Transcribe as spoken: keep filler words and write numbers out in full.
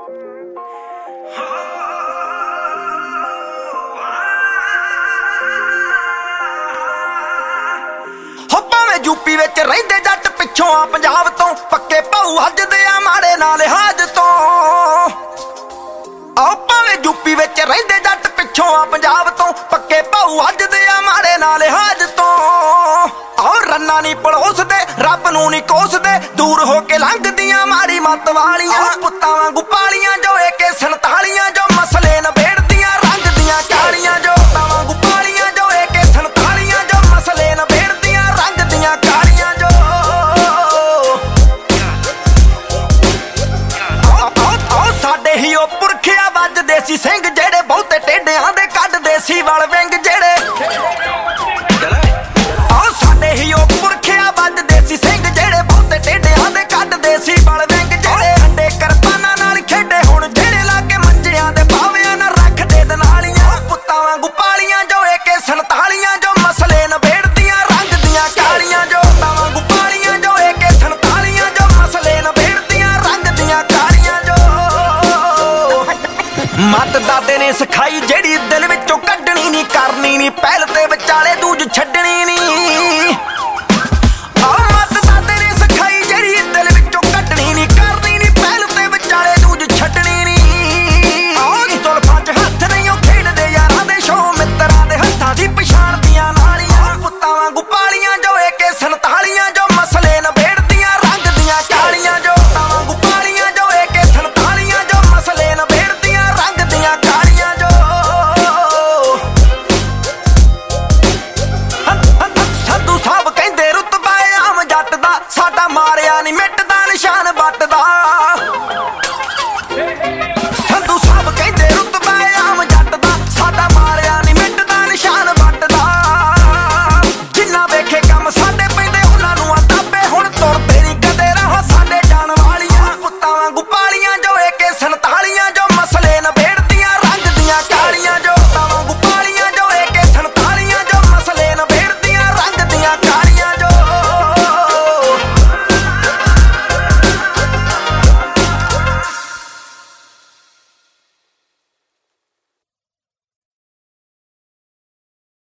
UP विच रहिंदे जट पिछों आ पंजाब तो पक्के भाऊ हजदे आ माड़े ना लिहाज तो। आओ भावें यूपी विच रहिंदे जट पिछों आ पंजाब तो पक्के भाऊ हजदे आ माड़े ना लिहाज तो। आओ रन्ना नहीं पड़ोसदे रब नूं नहीं कोसदे दूर हो के लंघदियां माड़ी मत वालियां पुत्तां वांगू पालियां जो ए के संतालियां जो मसले नबेड़दियां रंग दियां कालियां जो पुत्तां वांगू पालियां जो ए के संतालियां जो मसले नबेड़दियां रंग दियां कालियां जो। आओ आओ आओ साडे ही ओ पुरखिया वजदे सी सिंह